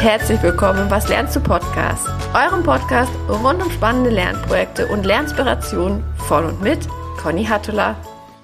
herzlich willkommen im Was lernst du Podcast, eurem Podcast rund um spannende Lernprojekte und Lerninspiration von und mit Conny Hattula.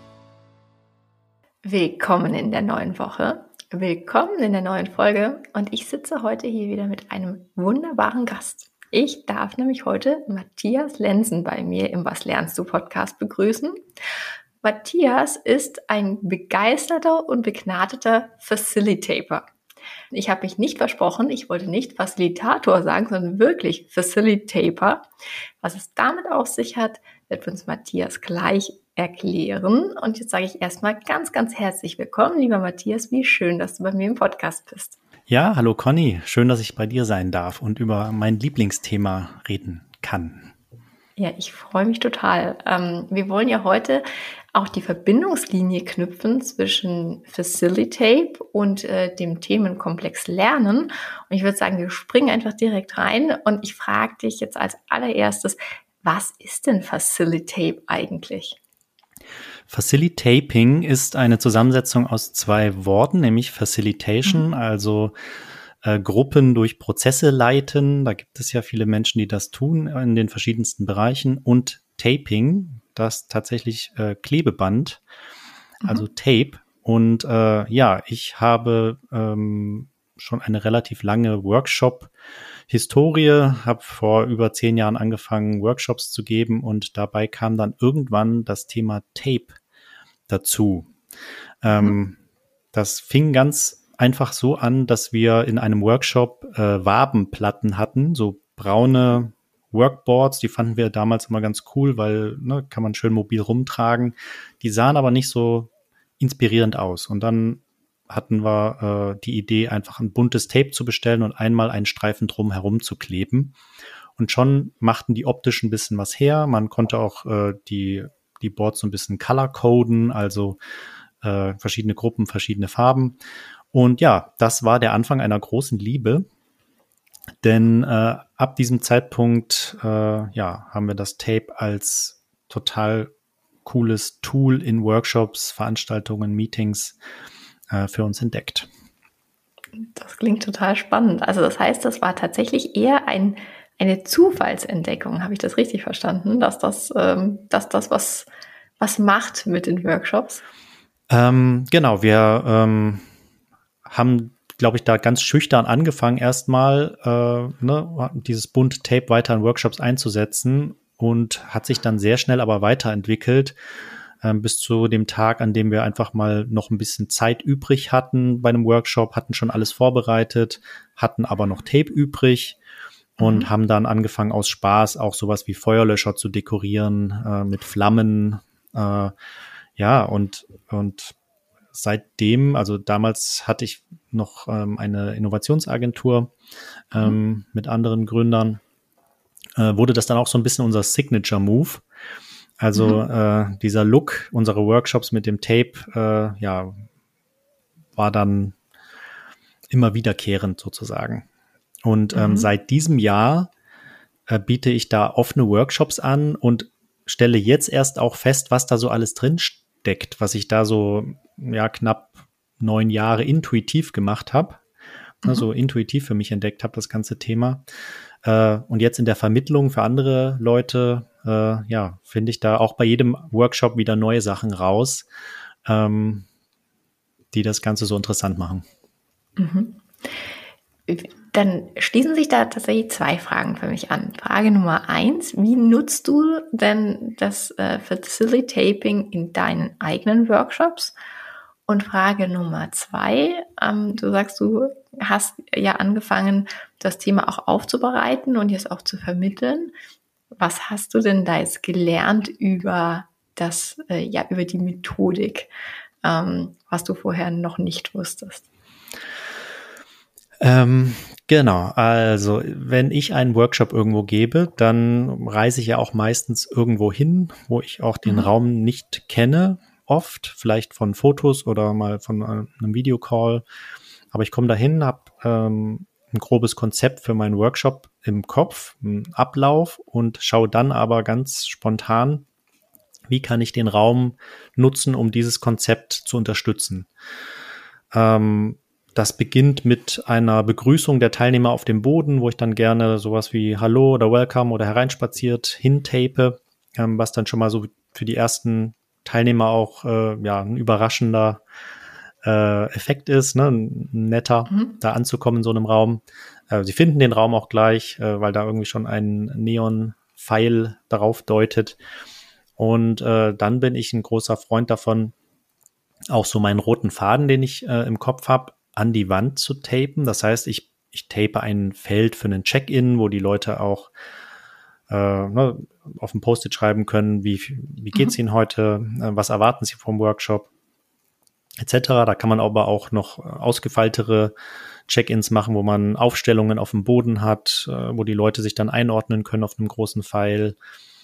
Willkommen in der neuen Woche, willkommen in der neuen Folge und ich sitze heute hier wieder mit einem wunderbaren Gast. Ich darf nämlich heute Matthias Lenzen bei mir im Was lernst du Podcast begrüßen. Matthias ist ein begeisterter und begnadeter Facilitator. Ich habe mich nicht versprochen, ich wollte nicht Facilitator sagen, sondern wirklich Facilitator. Was es damit auf sich hat, wird uns Matthias gleich erklären. Und jetzt sage ich erstmal ganz, ganz herzlich willkommen, lieber Matthias. Wie schön, dass du bei mir im Podcast bist. Ja, hallo Conny. Schön, dass ich bei dir sein darf und über mein Lieblingsthema reden kann. Ja, ich freue mich total. Wir wollen ja heute auch die Verbindungslinie knüpfen zwischen Facilitate und dem Themenkomplex Lernen. Und ich würde sagen, wir springen einfach direkt rein und ich frage dich jetzt als allererstes, was ist denn Facilitate eigentlich? Facilitating ist eine Zusammensetzung aus zwei Worten, nämlich Facilitation, also Gruppen durch Prozesse leiten. Da gibt es ja viele Menschen, die das tun in den verschiedensten Bereichen. Und Taping, das tatsächlich Klebeband, also Tape. Und ich habe schon eine relativ lange Workshop-Historie, habe vor über 10 Jahren angefangen, Workshops zu geben und dabei kam dann irgendwann das Thema Tape dazu. Das fing ganz einfach so an, dass wir in einem Workshop Wabenplatten hatten, so braune Workboards, die fanden wir damals immer ganz cool, weil kann man schön mobil rumtragen. Die sahen aber nicht so inspirierend aus. Und dann hatten wir die Idee, einfach ein buntes Tape zu bestellen und einmal einen Streifen drum herum zu kleben. Und schon machten die optisch ein bisschen was her. Man konnte auch die Boards so ein bisschen color-coden, also verschiedene Gruppen, verschiedene Farben. Und ja, das war der Anfang einer großen Liebe, denn ab diesem Zeitpunkt haben wir das Tape als total cooles Tool in Workshops, Veranstaltungen, Meetings für uns entdeckt. Das klingt total spannend. Also das heißt, das war tatsächlich eher eine Zufallsentdeckung. Habe ich das richtig verstanden, dass das was macht mit den Workshops? Genau, wir haben, glaube ich, da ganz schüchtern angefangen, erstmal dieses bunte Tape weiter in Workshops einzusetzen und hat sich dann sehr schnell aber weiterentwickelt bis zu dem Tag, an dem wir einfach mal noch ein bisschen Zeit übrig hatten bei einem Workshop, hatten schon alles vorbereitet, hatten aber noch Tape übrig und haben dann angefangen aus Spaß auch sowas wie Feuerlöscher zu dekorieren mit Flammen, und seitdem, also damals hatte ich noch eine Innovationsagentur mit anderen Gründern, wurde das dann auch so ein bisschen unser Signature-Move. Also dieser Look unserer Workshops mit dem Tape, war dann immer wiederkehrend sozusagen. Und seit diesem Jahr biete ich da offene Workshops an und stelle jetzt erst auch fest, was da so alles drin steckt, was ich da so knapp 9 Jahre intuitiv gemacht habe, also intuitiv für mich entdeckt habe, das ganze Thema. Und jetzt in der Vermittlung für andere Leute, finde ich da auch bei jedem Workshop wieder neue Sachen raus, die das Ganze so interessant machen. Dann schließen sich da tatsächlich 2 Fragen für mich an. Frage Nummer 1, wie nutzt du denn das Facilitating in deinen eigenen Workshops? Und Frage Nummer 2, du sagst, du hast ja angefangen, das Thema auch aufzubereiten und jetzt auch zu vermitteln. Was hast du denn da jetzt gelernt über über die Methodik, was du vorher noch nicht wusstest? Genau, also wenn ich einen Workshop irgendwo gebe, dann reise ich ja auch meistens irgendwo hin, wo ich auch den Raum nicht kenne, oft, vielleicht von Fotos oder mal von einem Videocall. Aber ich komme dahin, habe ein grobes Konzept für meinen Workshop im Kopf, einen Ablauf und schaue dann aber ganz spontan, wie kann ich den Raum nutzen, um dieses Konzept zu unterstützen. Das beginnt mit einer Begrüßung der Teilnehmer auf dem Boden, wo ich dann gerne sowas wie Hallo oder Welcome oder hereinspaziert hintape, was dann schon mal so für die ersten Teilnehmer auch ein überraschender Effekt ist, ne? Ein netter, da anzukommen in so einem Raum. Sie finden den Raum auch gleich, weil da irgendwie schon ein Neon-Pfeil darauf deutet. Und dann bin ich ein großer Freund davon, auch so meinen roten Faden, den ich im Kopf habe, an die Wand zu tapen. Das heißt, ich tape ein Feld für einen Check-in, wo die Leute auch auf dem Post-it schreiben können, wie geht's Ihnen heute, was erwarten Sie vom Workshop, etc. Da kann man aber auch noch ausgefeiltere Check-ins machen, wo man Aufstellungen auf dem Boden hat, wo die Leute sich dann einordnen können auf einem großen Pfeil,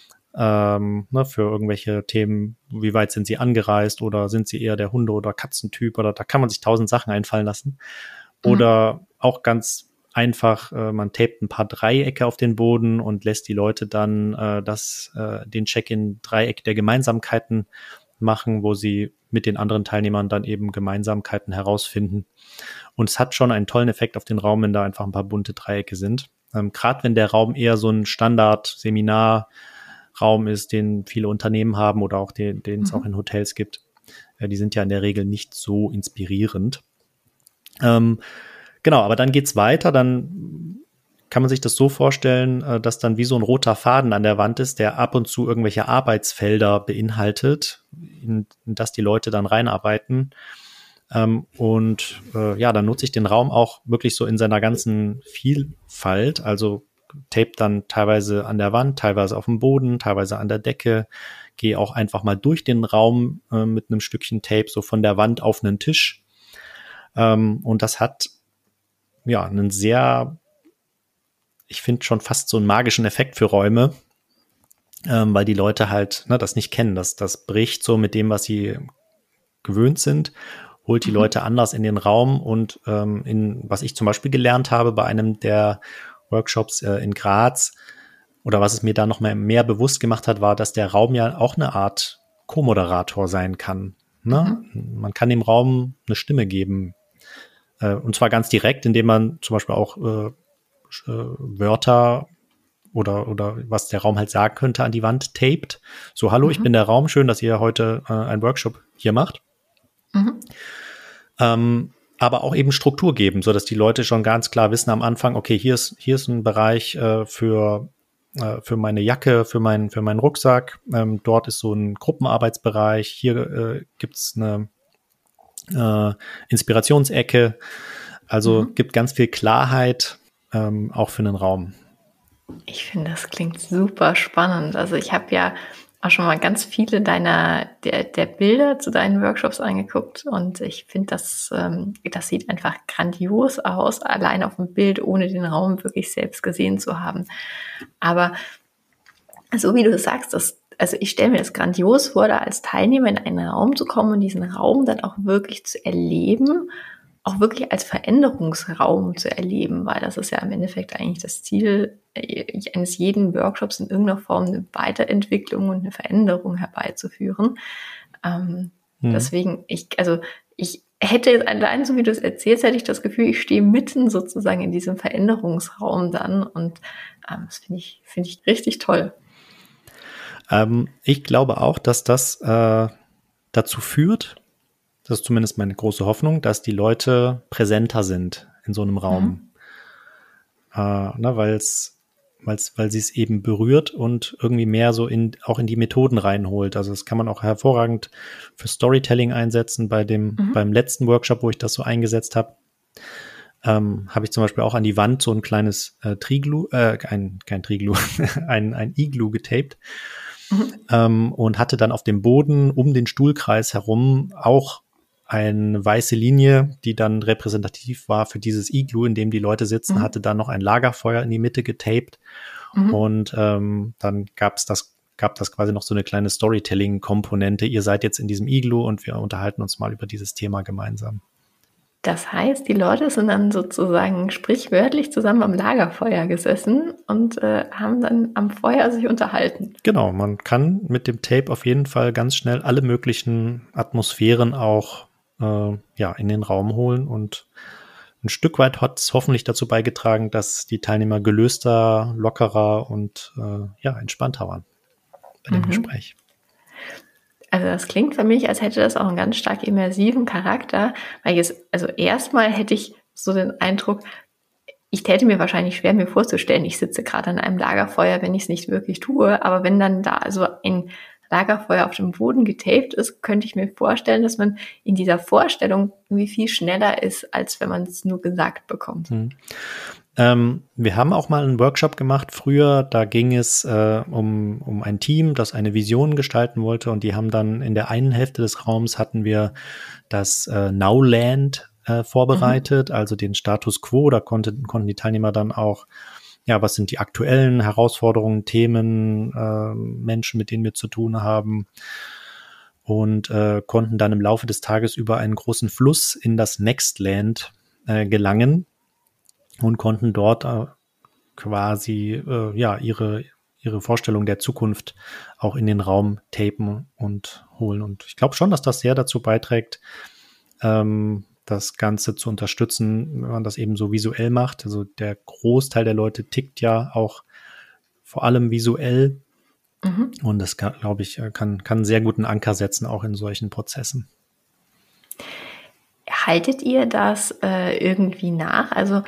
für irgendwelche Themen, wie weit sind sie angereist oder sind sie eher der Hunde- oder Katzentyp, oder da kann man sich 1000 Sachen einfallen lassen. Oder auch ganz einfach, man tapet ein paar Dreiecke auf den Boden und lässt die Leute dann den Check-in-Dreieck der Gemeinsamkeiten machen, wo sie mit den anderen Teilnehmern dann eben Gemeinsamkeiten herausfinden. Und es hat schon einen tollen Effekt auf den Raum, wenn da einfach ein paar bunte Dreiecke sind. Gerade wenn der Raum eher so ein Standard-Seminar-Raum ist, den viele Unternehmen haben oder auch den es auch in Hotels gibt. Die sind ja in der Regel nicht so inspirierend. Genau, aber dann geht's weiter. Dann kann man sich das so vorstellen, dass dann wie so ein roter Faden an der Wand ist, der ab und zu irgendwelche Arbeitsfelder beinhaltet, in das die Leute dann reinarbeiten. Dann nutze ich den Raum auch wirklich so in seiner ganzen Vielfalt. Also tape dann teilweise an der Wand, teilweise auf dem Boden, teilweise an der Decke. Gehe auch einfach mal durch den Raum mit einem Stückchen Tape so von der Wand auf einen Tisch. Und das hat einen sehr, ich finde schon fast so einen magischen Effekt für Räume, weil die Leute halt das nicht kennen. Das bricht so mit dem, was sie gewöhnt sind, holt die Leute anders in den Raum. Und was ich zum Beispiel gelernt habe bei einem der Workshops in Graz, oder was es mir da noch mehr bewusst gemacht hat, war, dass der Raum ja auch eine Art Co-Moderator sein kann. Ne? Man kann dem Raum eine Stimme geben. Und zwar ganz direkt, indem man zum Beispiel auch Wörter oder was der Raum halt sagen könnte, an die Wand taped. So, hallo, ich bin der Raum, schön, dass ihr heute einen Workshop hier macht. Aber auch eben Struktur geben, sodass die Leute schon ganz klar wissen am Anfang, okay, hier ist ein Bereich für meine Jacke, für meinen Rucksack. Dort ist so ein Gruppenarbeitsbereich. Hier gibt's eine Inspirationsecke. Also gibt ganz viel Klarheit auch für einen Raum. Ich finde, das klingt super spannend. Also ich habe ja auch schon mal ganz viele der Bilder zu deinen Workshops angeguckt und ich finde, das sieht einfach grandios aus, allein auf dem Bild, ohne den Raum wirklich selbst gesehen zu haben. Aber so wie du sagst, also ich stelle mir das grandios vor, da als Teilnehmer in einen Raum zu kommen und diesen Raum dann auch wirklich zu erleben, auch wirklich als Veränderungsraum zu erleben, weil das ist ja im Endeffekt eigentlich das Ziel eines jeden Workshops, in irgendeiner Form eine Weiterentwicklung und eine Veränderung herbeizuführen. Deswegen, ich hätte jetzt allein, so wie du es erzählst, hätte ich das Gefühl, ich stehe mitten sozusagen in diesem Veränderungsraum dann und das finde ich richtig toll. Ich glaube auch, dass das dazu führt, das ist zumindest meine große Hoffnung, dass die Leute präsenter sind in so einem Raum. Weil sie es eben berührt und irgendwie mehr so auch in die Methoden reinholt. Also das kann man auch hervorragend für Storytelling einsetzen. Beim letzten Workshop, wo ich das so eingesetzt habe, habe ich zum Beispiel auch an die Wand so ein kleines kein Triglu, ein Iglu getaped. Und hatte dann auf dem Boden um den Stuhlkreis herum auch eine weiße Linie, die dann repräsentativ war für dieses Iglu, in dem die Leute sitzen, hatte dann noch ein Lagerfeuer in die Mitte getaped. Und dann gab das quasi noch so eine kleine Storytelling-Komponente. Ihr seid jetzt in diesem Iglu und wir unterhalten uns mal über dieses Thema gemeinsam. Das heißt, die Leute sind dann sozusagen sprichwörtlich zusammen am Lagerfeuer gesessen und haben dann am Feuer sich unterhalten. Genau, man kann mit dem Tape auf jeden Fall ganz schnell alle möglichen Atmosphären auch in den Raum holen und ein Stück weit hat es hoffentlich dazu beigetragen, dass die Teilnehmer gelöster, lockerer und entspannter waren bei dem Gespräch. Also das klingt für mich, als hätte das auch einen ganz stark immersiven Charakter, weil erstmal hätte ich so den Eindruck, ich täte mir wahrscheinlich schwer, mir vorzustellen, ich sitze gerade an einem Lagerfeuer, wenn ich es nicht wirklich tue, aber wenn dann da also ein Lagerfeuer auf dem Boden getaped ist, könnte ich mir vorstellen, dass man in dieser Vorstellung irgendwie viel schneller ist, als wenn man es nur gesagt bekommt. Wir haben auch mal einen Workshop gemacht früher, da ging es um ein Team, das eine Vision gestalten wollte, und die haben dann in der einen Hälfte des Raums hatten wir das Nowland vorbereitet, also den Status Quo. Da konnten die Teilnehmer dann auch, was sind die aktuellen Herausforderungen, Themen, Menschen, mit denen wir zu tun haben, und konnten dann im Laufe des Tages über einen großen Fluss in das Nextland gelangen und konnten dort quasi ihre Vorstellung der Zukunft auch in den Raum tapen und holen. Und ich glaube schon, dass das sehr dazu beiträgt, das Ganze zu unterstützen, wenn man das eben so visuell macht. Also der Großteil der Leute tickt ja auch vor allem visuell. Und das, glaube ich, kann einen sehr guten Anker setzen, auch in solchen Prozessen. Haltet ihr das irgendwie nach? Also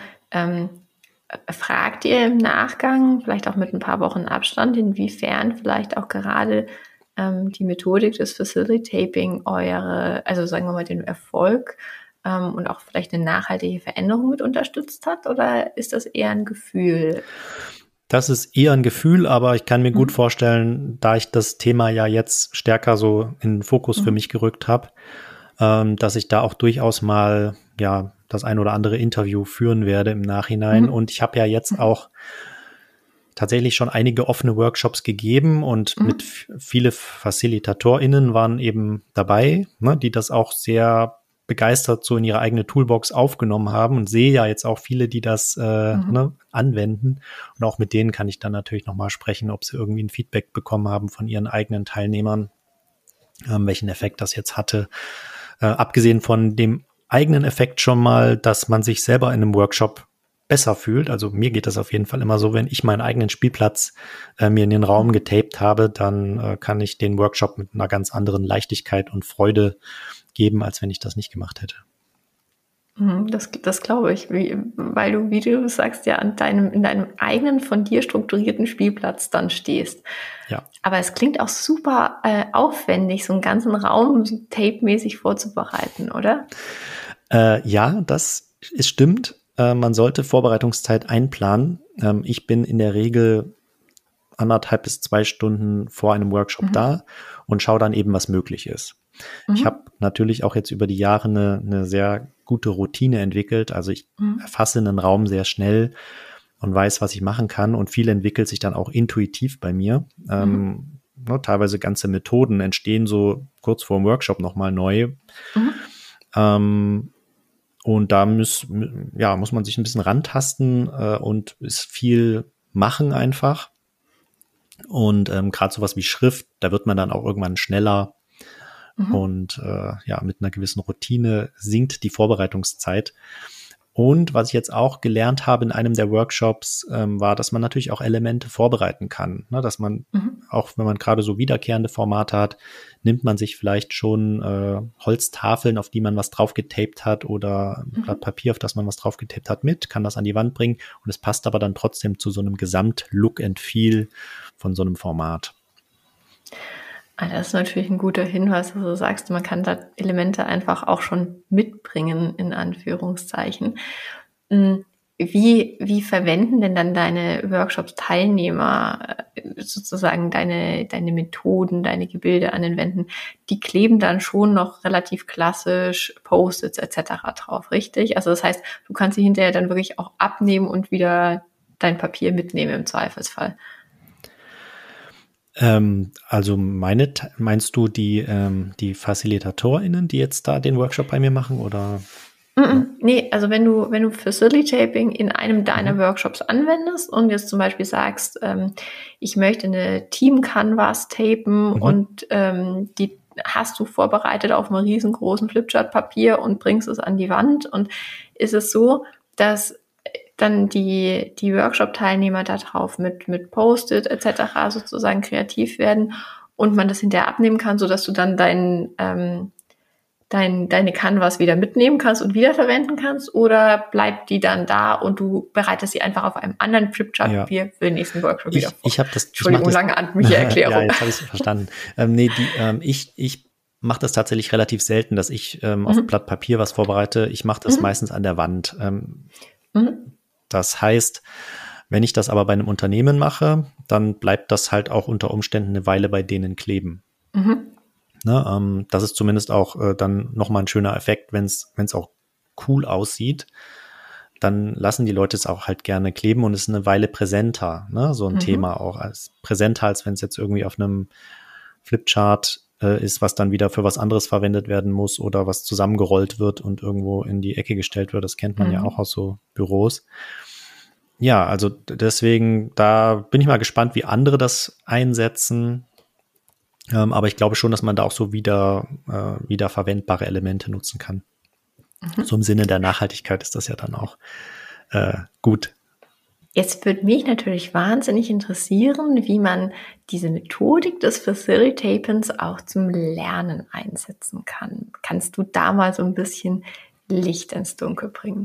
fragt ihr im Nachgang, vielleicht auch mit ein paar Wochen Abstand, inwiefern vielleicht auch gerade die Methodik des Facilitaping also sagen wir mal, den Erfolg und auch vielleicht eine nachhaltige Veränderung mit unterstützt hat? Oder ist das eher ein Gefühl? Das ist eher ein Gefühl, aber ich kann mir gut vorstellen, da ich das Thema ja jetzt stärker so in den Fokus für mich gerückt habe, dass ich da auch durchaus mal das ein oder andere Interview führen werde im Nachhinein. Und ich habe ja jetzt auch tatsächlich schon einige offene Workshops gegeben und mit viele FacilitatorInnen waren eben dabei, ne, die das auch sehr begeistert so in ihre eigene Toolbox aufgenommen haben, und sehe ja jetzt auch viele, die das anwenden, und auch mit denen kann ich dann natürlich nochmal sprechen, ob sie irgendwie ein Feedback bekommen haben von ihren eigenen Teilnehmern, welchen Effekt das jetzt hatte. Abgesehen von dem eigenen Effekt schon mal, dass man sich selber in einem Workshop besser fühlt. Also mir geht das auf jeden Fall immer so, wenn ich meinen eigenen Spielplatz mir in den Raum getaped habe, dann kann ich den Workshop mit einer ganz anderen Leichtigkeit und Freude geben, als wenn ich das nicht gemacht hätte. Das glaube ich, weil du, wie du sagst, ja in deinem eigenen, von dir strukturierten Spielplatz dann stehst. Ja. Aber es klingt auch super aufwendig, so einen ganzen Raum tape-mäßig vorzubereiten, oder? Ja, das stimmt. Man sollte Vorbereitungszeit einplanen. Ich bin in der Regel 1,5 bis 2 Stunden vor einem Workshop da und schaue dann eben, was möglich ist. Ich habe natürlich auch jetzt über die Jahre eine sehr gute Routine entwickelt. Also ich erfasse einen Raum sehr schnell und weiß, was ich machen kann. Und viel entwickelt sich dann auch intuitiv bei mir. Teilweise ganze Methoden entstehen so kurz vor dem Workshop nochmal neu. Und da muss man sich ein bisschen rantasten und ist viel machen einfach. Und gerade sowas wie Schrift, da wird man dann auch irgendwann schneller. Und mit einer gewissen Routine sinkt die Vorbereitungszeit. Und was ich jetzt auch gelernt habe in einem der Workshops, war, dass man natürlich auch Elemente vorbereiten kann. Ne? Dass man, auch wenn man gerade so wiederkehrende Formate hat, nimmt man sich vielleicht schon Holztafeln, auf die man was drauf getaped hat, oder ein Blatt Papier, auf das man was drauf getaped hat, mit, kann das an die Wand bringen. Und es passt aber dann trotzdem zu so einem Gesamt-Look and Feel von so einem Format. Das ist natürlich ein guter Hinweis, dass du sagst, man kann da Elemente einfach auch schon mitbringen, in Anführungszeichen. Wie verwenden denn dann deine Workshops-Teilnehmer sozusagen deine Methoden, deine Gebilde an den Wänden? Die kleben dann schon noch relativ klassisch Post-its etc. drauf, richtig? Also das heißt, du kannst sie hinterher dann wirklich auch abnehmen und wieder dein Papier mitnehmen im Zweifelsfall. Also meinst du die FacilitatorInnen, die jetzt da den Workshop bei mir machen, oder? Nee, also wenn du Facilitaping in einem deiner Workshops anwendest und jetzt zum Beispiel sagst, ich möchte eine Team-Canvas tapen und die hast du vorbereitet auf einem riesengroßen Flipchart-Papier und bringst es an die Wand? Und ist es so, dass dann die Workshop-Teilnehmer da drauf mit Post-it etc. sozusagen kreativ werden und man das hinterher abnehmen kann, sodass du dann deine Canvas wieder mitnehmen kannst und wiederverwenden kannst, oder bleibt die dann da und du bereitest sie einfach auf einem anderen Flipchart-Papier für den nächsten Workshop wieder vor? Ich habe das. Entschuldigung, lange amtliche Erklärung. Ja, jetzt habe ich es verstanden. Ich mache das tatsächlich relativ selten, dass ich auf Blatt Papier was vorbereite. Ich mache das meistens an der Wand. Das heißt, wenn ich das aber bei einem Unternehmen mache, dann bleibt das halt auch unter Umständen eine Weile bei denen kleben. Ne, das ist zumindest auch dann nochmal ein schöner Effekt, wenn es auch cool aussieht, dann lassen die Leute es auch halt gerne kleben und es ist eine Weile präsenter, ne, so ein Thema auch als präsenter, als wenn es jetzt irgendwie auf einem Flipchart ist, was dann wieder für was anderes verwendet werden muss oder was zusammengerollt wird und irgendwo in die Ecke gestellt wird. Das kennt man ja auch aus so Büros. Ja, also deswegen, da bin ich mal gespannt, wie andere das einsetzen. Aber ich glaube schon, dass man da auch so wieder verwendbare Elemente nutzen kann. So im Sinne der Nachhaltigkeit ist das ja dann auch gut. Jetzt würde mich natürlich wahnsinnig interessieren, wie man diese Methodik des Facilitapens auch zum Lernen einsetzen kann. Kannst du da mal so ein bisschen Licht ins Dunkel bringen?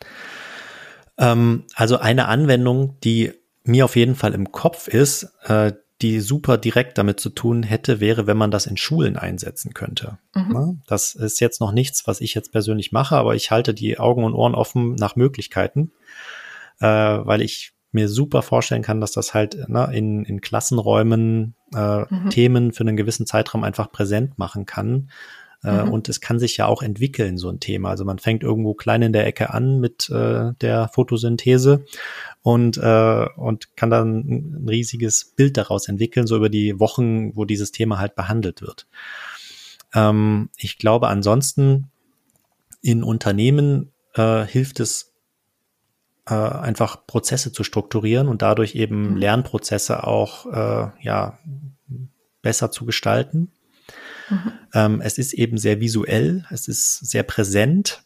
Also eine Anwendung, die mir auf jeden Fall im Kopf ist, die super direkt damit zu tun hätte, wäre, wenn man das in Schulen einsetzen könnte. Das ist jetzt noch nichts, was ich jetzt persönlich mache, aber ich halte die Augen und Ohren offen nach Möglichkeiten, weil ich mir super vorstellen kann, dass das halt in Klassenräumen Themen für einen gewissen Zeitraum einfach präsent machen kann. Und es kann sich ja auch entwickeln, so ein Thema. Also man fängt irgendwo klein in der Ecke an mit der Photosynthese und kann dann ein riesiges Bild daraus entwickeln, so über die Wochen, wo dieses Thema halt behandelt wird. Ich glaube, ansonsten in Unternehmen hilft es einfach Prozesse zu strukturieren und dadurch eben Lernprozesse auch besser zu gestalten. Es ist eben sehr visuell, es ist sehr präsent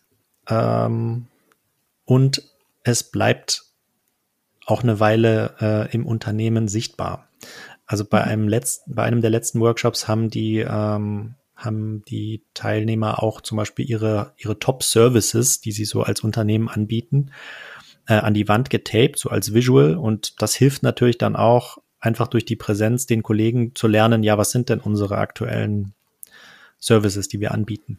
und es bleibt auch eine Weile im Unternehmen sichtbar. Also bei einem der letzten Workshops haben die Teilnehmer auch zum Beispiel ihre Top-Services, die sie so als Unternehmen anbieten, an die Wand getaped, so als Visual, und das hilft natürlich dann auch einfach durch die Präsenz den Kollegen zu lernen, ja, was sind denn unsere aktuellen Services, die wir anbieten.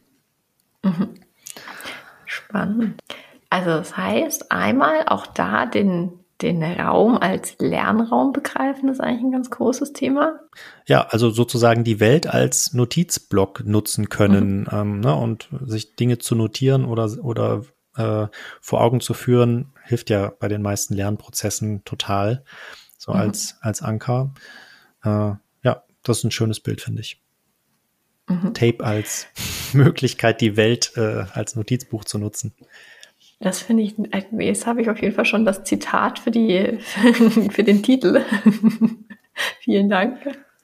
Spannend. Also das heißt, einmal auch da den Raum als Lernraum begreifen, ist eigentlich ein ganz großes Thema. Ja, also sozusagen die Welt als Notizblock nutzen können und sich Dinge zu notieren oder vor Augen zu führen, hilft ja bei den meisten Lernprozessen total, so als Anker. Ja, das ist ein schönes Bild, finde ich. Tape als Möglichkeit, die Welt als Notizbuch zu nutzen. Das finde ich, jetzt habe ich auf jeden Fall schon das Zitat für den Titel. Vielen Dank.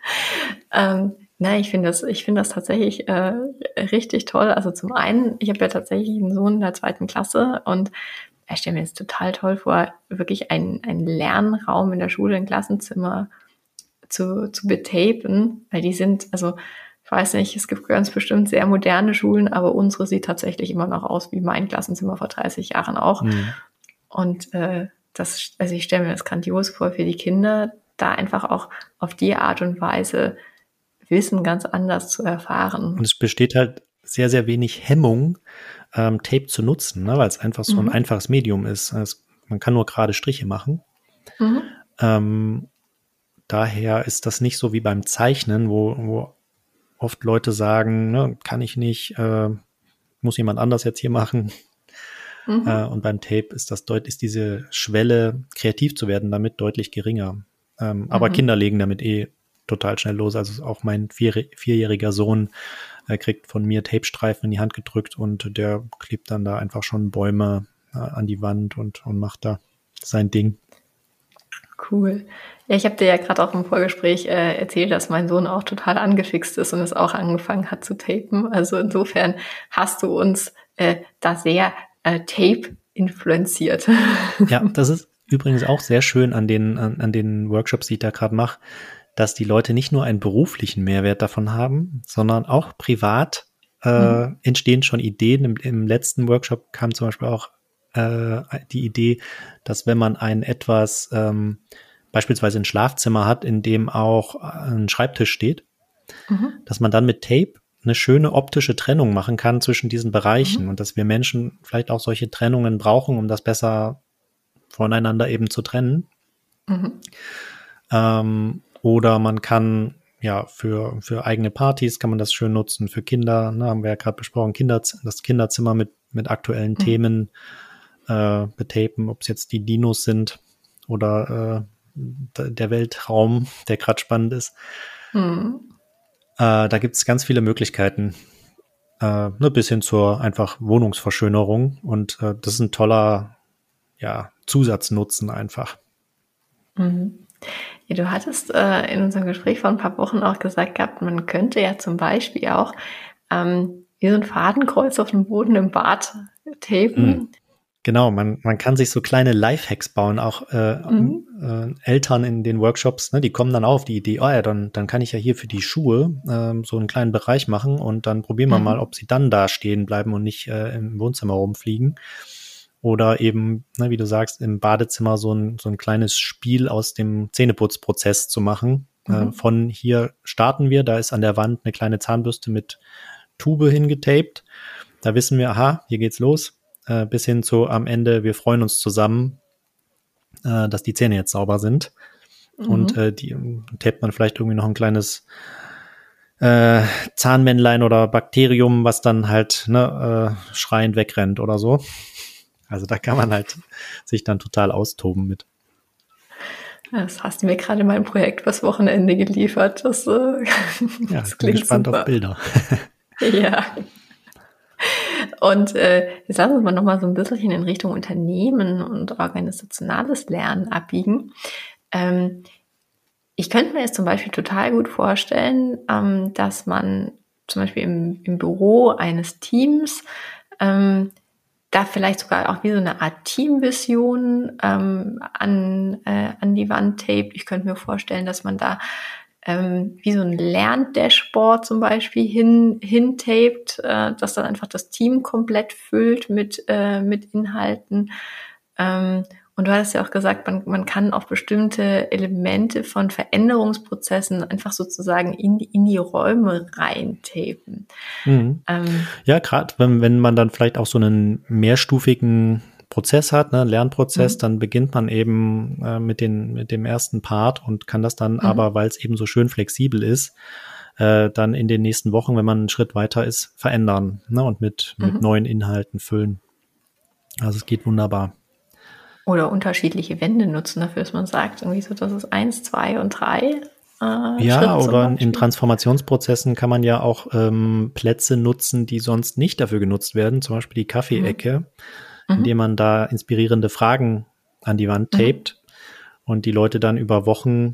Ich finde das tatsächlich richtig toll. Also zum einen, ich habe ja tatsächlich einen Sohn in der 2. Klasse und ich stelle mir jetzt total toll vor, wirklich einen Lernraum in der Schule, ein Klassenzimmer zu betapen, weil die sind, also ich weiß nicht, es gibt ganz bestimmt sehr moderne Schulen, aber unsere sieht tatsächlich immer noch aus wie mein Klassenzimmer vor 30 Jahren auch. Und ich stelle mir das grandios vor für die Kinder, da einfach auch auf die Art und Weise Wissen ganz anders zu erfahren. Und es besteht halt sehr, sehr wenig Hemmung, Tape zu nutzen, ne? Weil es einfach so ein einfaches Medium ist. Man kann nur gerade Striche machen. Daher ist das nicht so wie beim Zeichnen, wo oft Leute sagen, ne, kann ich nicht, muss jemand anders jetzt hier machen. Und beim Tape ist diese Schwelle, kreativ zu werden, damit deutlich geringer. Aber Kinder legen damit total schnell los. Also auch mein 4-jähriger Sohn kriegt von mir Tapestreifen in die Hand gedrückt und der klebt dann da einfach schon Bäume an die Wand und macht da sein Ding. Cool. Ja, ich habe dir ja gerade auch im Vorgespräch erzählt, dass mein Sohn auch total angefixt ist und es auch angefangen hat zu tapen. Also insofern hast du uns da sehr Tape influenziert. Ja, das ist übrigens auch sehr schön an den Workshops, die ich da gerade mache, dass die Leute nicht nur einen beruflichen Mehrwert davon haben, sondern auch privat entstehen schon Ideen. Im letzten Workshop kam zum Beispiel auch die Idee, dass wenn man beispielsweise ein Schlafzimmer hat, in dem auch ein Schreibtisch steht, dass man dann mit Tape eine schöne optische Trennung machen kann zwischen diesen Bereichen und dass wir Menschen vielleicht auch solche Trennungen brauchen, um das besser voneinander eben zu trennen. Oder man kann ja für eigene Partys kann man das schön nutzen, für Kinder, ne, haben wir ja gerade besprochen, das Kinderzimmer mit aktuellen Themen betapen, ob es jetzt die Dinos sind oder der Weltraum, der gerade spannend ist. Da gibt es ganz viele Möglichkeiten, bis hin zur einfach Wohnungsverschönerung und das ist ein toller Zusatznutzen einfach. Ja, du hattest in unserem Gespräch vor ein paar Wochen auch gesagt gehabt, man könnte ja zum Beispiel auch wie so ein Fadenkreuz auf dem Boden im Bad tapen. Genau, man kann sich so kleine Lifehacks bauen, auch Eltern in den Workshops, ne, die kommen dann auch auf die Idee, oh ja, dann kann ich ja hier für die Schuhe so einen kleinen Bereich machen und dann probieren wir mal, ob sie dann da stehen bleiben und nicht im Wohnzimmer rumfliegen. Oder eben, ne, wie du sagst, im Badezimmer so ein kleines Spiel aus dem Zähneputzprozess zu machen. Von hier starten wir, da ist an der Wand eine kleine Zahnbürste mit Tube hingetaped. Da wissen wir, aha, hier geht's los. Bis hin zu am Ende, wir freuen uns zusammen, dass die Zähne jetzt sauber sind. Und die tapet man vielleicht irgendwie noch ein kleines Zahnmännlein oder Bakterium, was dann halt schreiend wegrennt oder so. Also da kann man halt sich dann total austoben mit. Das hast du mir gerade mein Projekt fürs Wochenende geliefert. Das klingt bin gespannt super. Auf Bilder. Ja. Und jetzt lassen wir mal nochmal so ein bisschen in Richtung Unternehmen und organisationales Lernen abbiegen. Ich könnte mir jetzt zum Beispiel total gut vorstellen, dass man zum Beispiel im Büro eines Teams da vielleicht sogar auch wie so eine Art Teamvision an die Wand tapet. Ich könnte mir vorstellen, dass man da wie so ein Lerndashboard zum Beispiel hintapet, das dann einfach das Team komplett füllt mit Inhalten. Und du hattest ja auch gesagt, man kann auch bestimmte Elemente von Veränderungsprozessen einfach sozusagen in die Räume reintapen. Ja, gerade wenn man dann vielleicht auch so einen mehrstufigen Prozess hat, ne, Lernprozess, dann beginnt man eben mit dem ersten Part und kann das dann aber, weil es eben so schön flexibel ist, dann in den nächsten Wochen, wenn man einen Schritt weiter ist, verändern, ne, und mit neuen Inhalten füllen. Also es geht wunderbar. Oder unterschiedliche Wände nutzen dafür, dass man sagt, irgendwie so, das ist 1, 2 und 3. Ja, oder in Transformationsprozessen kann man ja auch Plätze nutzen, die sonst nicht dafür genutzt werden, zum Beispiel die Kaffeeecke, indem man da inspirierende Fragen an die Wand tapet und die Leute dann über Wochen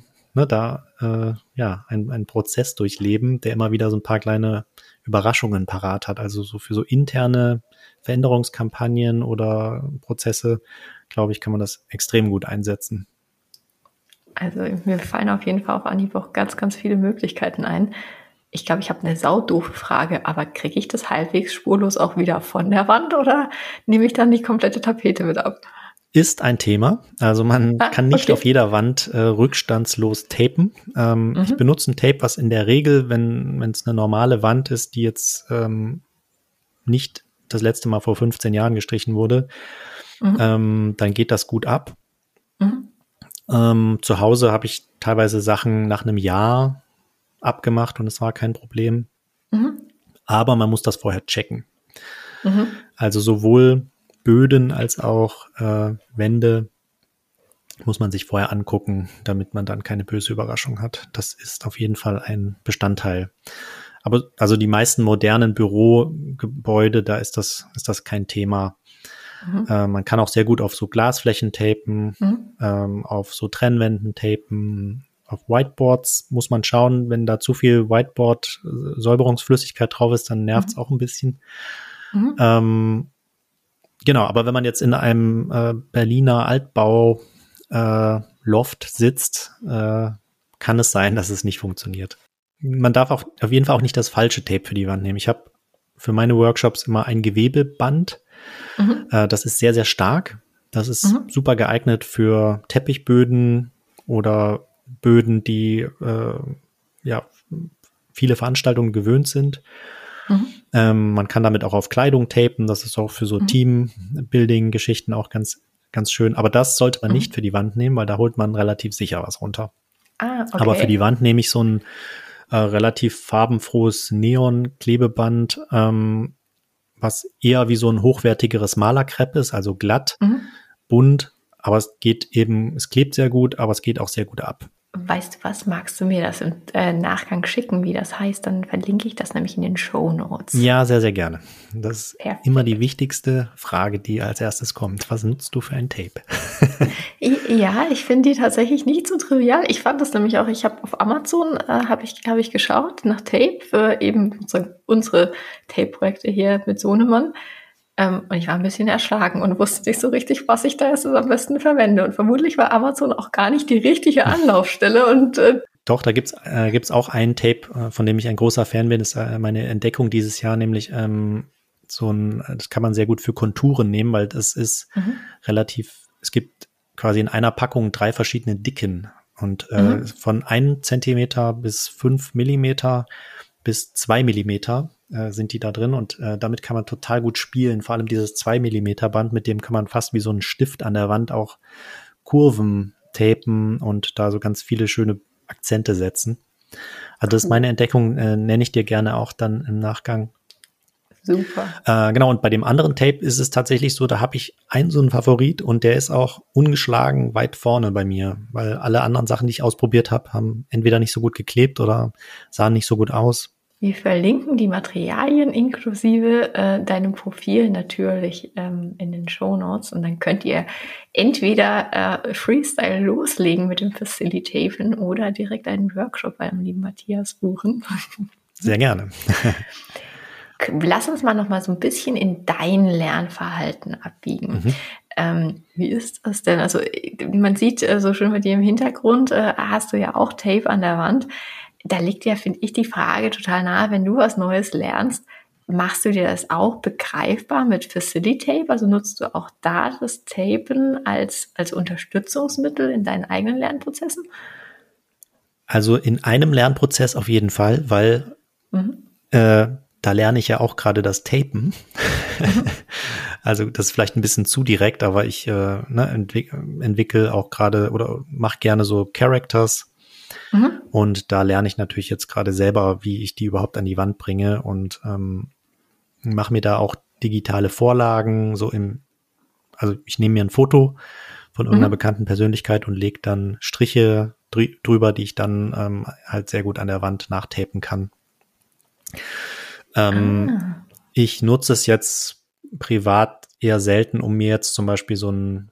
einen Prozess durchleben, der immer wieder so ein paar kleine Überraschungen parat hat. Also so für so interne Veränderungskampagnen oder Prozesse, glaube ich, kann man das extrem gut einsetzen. Also mir fallen auf jeden Fall auf Anhieb auch ganz, ganz viele Möglichkeiten ein. Ich glaube, ich habe eine saudoofe Frage, aber kriege ich das halbwegs spurlos auch wieder von der Wand oder nehme ich dann die komplette Tapete mit ab? Ist ein Thema. Also man kann nicht auf jeder Wand rückstandslos tapen. Ich benutze ein Tape, was in der Regel, wenn es eine normale Wand ist, die jetzt nicht das letzte Mal vor 15 Jahren gestrichen wurde, dann geht das gut ab. Zu Hause habe ich teilweise Sachen nach einem Jahr abgemacht und es war kein Problem. Aber man muss das vorher checken. Also sowohl Böden als auch Wände muss man sich vorher angucken, damit man dann keine böse Überraschung hat. Das ist auf jeden Fall ein Bestandteil. Aber also die meisten modernen Bürogebäude, da ist das kein Thema. Man kann auch sehr gut auf so Glasflächen tapen, auf so Trennwänden tapen. Auf Whiteboards muss man schauen, wenn da zu viel Whiteboard-Säuberungsflüssigkeit drauf ist, dann nervt es auch ein bisschen. Genau, aber wenn man jetzt in einem Berliner Altbau Loft sitzt, kann es sein, dass es nicht funktioniert. Man darf auch auf jeden Fall auch nicht das falsche Tape für die Wand nehmen. Ich habe für meine Workshops immer ein Gewebeband. Das ist sehr, sehr stark. Das ist super geeignet für Teppichböden oder Böden, die viele Veranstaltungen gewöhnt sind. Man kann damit auch auf Kleidung tapen. Das ist auch für so Teambuilding-Geschichten auch ganz, ganz schön. Aber das sollte man nicht für die Wand nehmen, weil da holt man relativ sicher was runter. Okay. Aber für die Wand nehme ich so ein relativ farbenfrohes Neon-Klebeband, was eher wie so ein hochwertigeres Malerkrepp ist, also glatt, bunt, aber es klebt sehr gut, aber es geht auch sehr gut ab. Weißt du was, magst du mir das im Nachgang schicken, wie das heißt? Dann verlinke ich das nämlich in den Shownotes. Ja, sehr, sehr gerne. Das ist Perfekt. immer die wichtigste Frage, die als erstes kommt. Was nutzt du für ein Tape? Ja, ich finde die tatsächlich nicht so trivial. Ich fand das nämlich auch, ich habe auf Amazon, habe ich geschaut nach Tape für eben sozusagen unsere Tape-Projekte hier mit Sohnemann. Und ich war ein bisschen erschlagen und wusste nicht so richtig, was ich da jetzt am besten verwende. Und vermutlich war Amazon auch gar nicht die richtige Anlaufstelle. Und Doch, da gibt's auch ein Tape, von dem ich ein großer Fan bin. Das ist meine Entdeckung dieses Jahr, nämlich das kann man sehr gut für Konturen nehmen, weil das ist es gibt quasi in einer Packung 3 verschiedene Dicken. Und von 1 Zentimeter bis 5 Millimeter bis 2 Millimeter sind die da drin und damit kann man total gut spielen. Vor allem dieses 2 Millimeter Band, mit dem kann man fast wie so ein Stift an der Wand auch Kurven tapen und da so ganz viele schöne Akzente setzen. Also das ist meine Entdeckung, nenne ich dir gerne auch dann im Nachgang. Super. Genau, und bei dem anderen Tape ist es tatsächlich so, da habe ich einen so einen Favorit und der ist auch ungeschlagen weit vorne bei mir, weil alle anderen Sachen, die ich ausprobiert habe, haben entweder nicht so gut geklebt oder sahen nicht so gut aus. Wir verlinken die Materialien inklusive deinem Profil natürlich in den Shownotes und dann könnt ihr entweder Freestyle loslegen mit dem Facilitaten oder direkt einen Workshop beim lieben Matthias buchen. Sehr gerne. Lass uns mal noch mal so ein bisschen in dein Lernverhalten abbiegen. Wie ist das denn? Also man sieht so schön bei dir im Hintergrund, hast du ja auch Tape an der Wand. Da liegt ja, finde ich, die Frage total nahe, wenn du was Neues lernst, machst du dir das auch begreifbar mit Facilitape? Also nutzt du auch da das Tapen als Unterstützungsmittel in deinen eigenen Lernprozessen? Also in einem Lernprozess auf jeden Fall, weil da lerne ich ja auch gerade das Tapen. Also das ist vielleicht ein bisschen zu direkt, aber ich entwickle auch gerade oder mache gerne so Characters. Und da lerne ich natürlich jetzt gerade selber, wie ich die überhaupt an die Wand bringe und mache mir da auch digitale Vorlagen, also ich nehme mir ein Foto von irgendeiner bekannten Persönlichkeit und lege dann Striche drüber, die ich dann halt sehr gut an der Wand nachtapen kann. Ich nutze es jetzt privat eher selten, um mir jetzt zum Beispiel so ein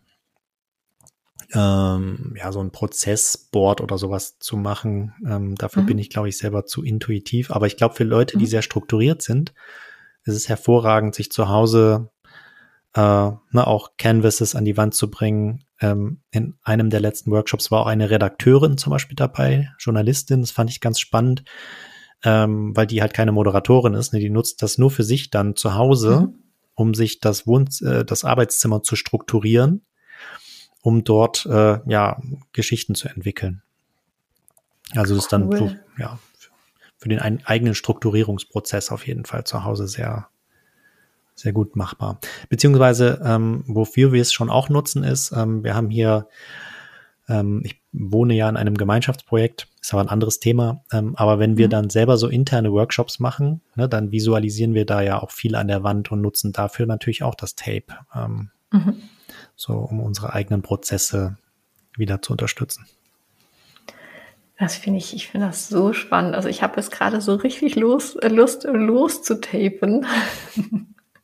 Prozessboard oder sowas zu machen. Dafür bin ich, glaube ich, selber zu intuitiv. Aber ich glaube, für Leute, die sehr strukturiert sind, ist es hervorragend, sich zu Hause auch Canvases an die Wand zu bringen. In einem der letzten Workshops war auch eine Redakteurin zum Beispiel dabei, Journalistin. Das fand ich ganz spannend, weil die halt keine Moderatorin ist. Ne? Die nutzt das nur für sich dann zu Hause, um sich das Arbeitszimmer zu strukturieren, um dort Geschichten zu entwickeln. Also das ist dann so, für den eigenen Strukturierungsprozess auf jeden Fall zu Hause sehr, sehr gut machbar. Beziehungsweise, wofür wir es schon auch nutzen, ist, wir haben hier, ich wohne ja in einem Gemeinschaftsprojekt, ist aber ein anderes Thema, aber wenn wir dann selber so interne Workshops machen, ne, dann visualisieren wir da ja auch viel an der Wand und nutzen dafür natürlich auch das Tape, so um unsere eigenen Prozesse wieder zu unterstützen. Ich finde das so spannend. Also ich habe jetzt gerade so richtig Lust zu tapen.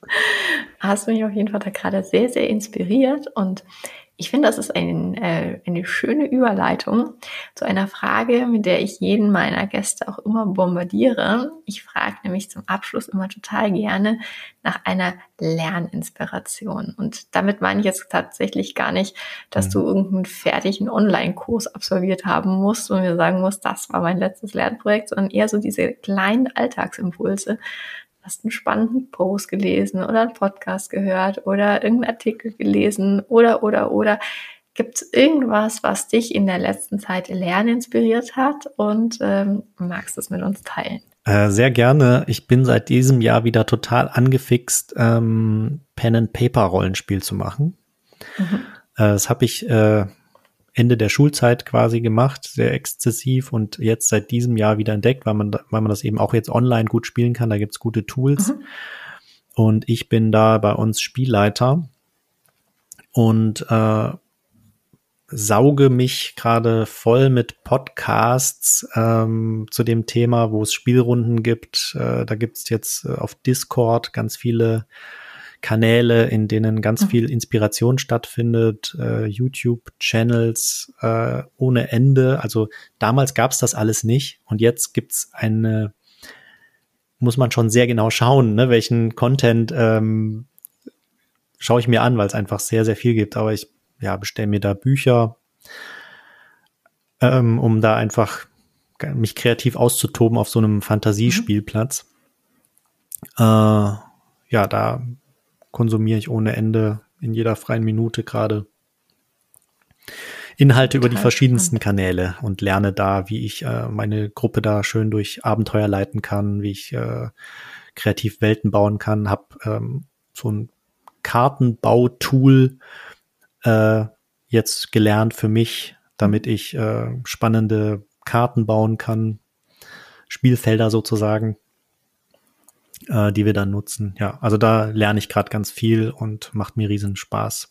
Hast mich auf jeden Fall da gerade sehr, sehr inspiriert und ich finde, das ist eine schöne Überleitung zu einer Frage, mit der ich jeden meiner Gäste auch immer bombardiere. Ich frage nämlich zum Abschluss immer total gerne nach einer Lerninspiration. Und damit meine ich jetzt tatsächlich gar nicht, dass du irgendeinen fertigen Online-Kurs absolviert haben musst und mir sagen musst, das war mein letztes Lernprojekt, sondern eher so diese kleinen Alltagsimpulse. Hast einen spannenden Post gelesen oder einen Podcast gehört oder irgendeinen Artikel gelesen oder. Gibt es irgendwas, was dich in der letzten Zeit lerninspiriert hat und magst du es mit uns teilen? Sehr gerne. Ich bin seit diesem Jahr wieder total angefixt, Pen-and-Paper-Rollenspiel zu machen. Das habe ich Ende der Schulzeit quasi gemacht, sehr exzessiv und jetzt seit diesem Jahr wieder entdeckt, weil man das eben auch jetzt online gut spielen kann. Da gibt's gute Tools. Und ich bin da bei uns Spielleiter und sauge mich gerade voll mit Podcasts zu dem Thema, wo es Spielrunden gibt. Da gibt's jetzt auf Discord ganz viele Kanäle, in denen ganz viel Inspiration stattfindet, YouTube-Channels ohne Ende. Also damals gab's das alles nicht und jetzt gibt's muss man schon sehr genau schauen, ne, welchen Content schaue ich mir an, weil es einfach sehr, sehr viel gibt. Aber ich bestelle mir da Bücher, um da einfach mich kreativ auszutoben auf so einem Fantasiespielplatz. Da konsumiere ich ohne Ende in jeder freien Minute gerade Inhalte über die verschiedensten Kanäle und lerne da, wie ich meine Gruppe da schön durch Abenteuer leiten kann, wie ich kreativ Welten bauen kann. Hab so ein Kartenbautool jetzt gelernt für mich, damit ich spannende Karten bauen kann, Spielfelder sozusagen, die wir dann nutzen. Ja, also da lerne ich gerade ganz viel und macht mir riesen Spaß.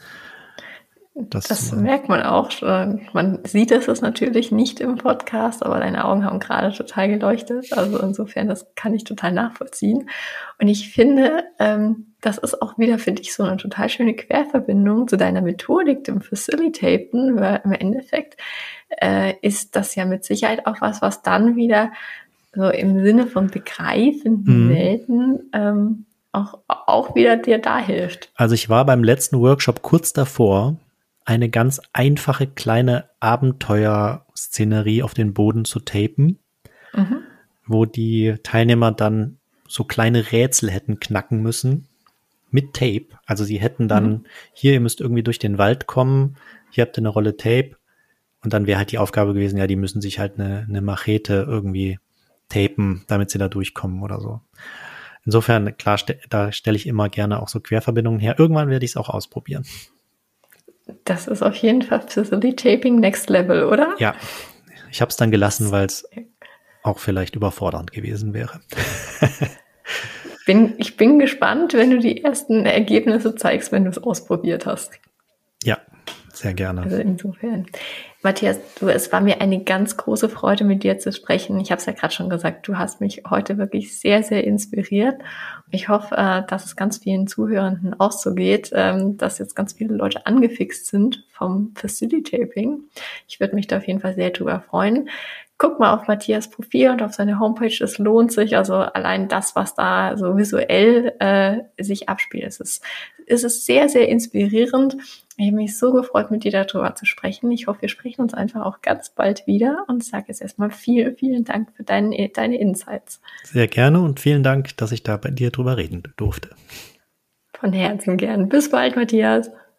Das merkt man auch. Man sieht es natürlich nicht im Podcast, aber deine Augen haben gerade total geleuchtet. Also insofern, das kann ich total nachvollziehen. Und ich finde, das ist auch wieder, finde ich, so eine total schöne Querverbindung zu deiner Methodik, dem Facilitaten, weil im Endeffekt ist das ja mit Sicherheit auch was dann wieder so im Sinne von begreifenden Welten auch wieder dir da hilft. Also ich war beim letzten Workshop kurz davor, eine ganz einfache kleine Abenteuerszenerie auf den Boden zu tapen, wo die Teilnehmer dann so kleine Rätsel hätten knacken müssen mit Tape. Also sie hätten dann, hier, ihr müsst irgendwie durch den Wald kommen, hier habt ihr eine Rolle Tape und dann wäre halt die Aufgabe gewesen, ja, die müssen sich halt eine Machete irgendwie tapen, damit sie da durchkommen oder so. Insofern, klar, da stelle ich immer gerne auch so Querverbindungen her. Irgendwann werde ich es auch ausprobieren. Das ist auf jeden Fall Facilitating Next Level, oder? Ja, ich habe es dann gelassen, weil es auch vielleicht überfordernd gewesen wäre. Ich bin gespannt, wenn du die ersten Ergebnisse zeigst, wenn du es ausprobiert hast. Ja, sehr gerne. Also insofern. Matthias, es war mir eine ganz große Freude, mit dir zu sprechen. Ich habe es ja gerade schon gesagt, du hast mich heute wirklich sehr, sehr inspiriert. Ich hoffe, dass es ganz vielen Zuhörenden auch so geht, dass jetzt ganz viele Leute angefixt sind vom Facilitating. Ich würde mich da auf jeden Fall sehr drüber freuen. Guck mal auf Matthias Profil und auf seine Homepage, es lohnt sich. Also allein das, was da so visuell sich abspielt, es ist sehr, sehr inspirierend. Ich habe mich so gefreut, mit dir darüber zu sprechen. Ich hoffe, wir sprechen uns einfach auch ganz bald wieder und sage jetzt erstmal vielen, vielen Dank für deine Insights. Sehr gerne und vielen Dank, dass ich da bei dir drüber reden durfte. Von Herzen gern. Bis bald, Matthias.